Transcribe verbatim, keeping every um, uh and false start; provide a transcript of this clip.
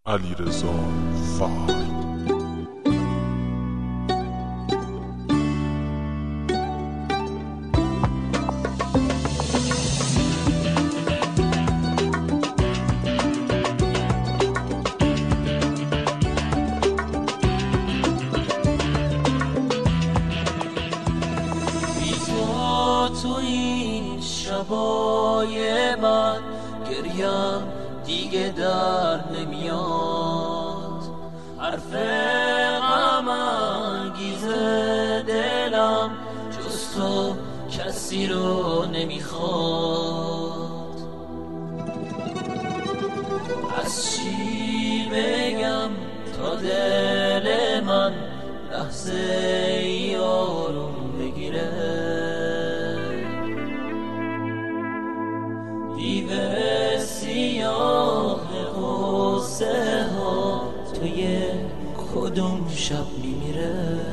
علیرضا فر. تو این شبای من گریم دیگه در نمیاد، حرف غم انگیز دلم جز تو کسی رو نمیخواد. از چی بگم تا دل من لحظه یارم بگیره، دیو سیاه قصه ها توی کدوم شب میمیره.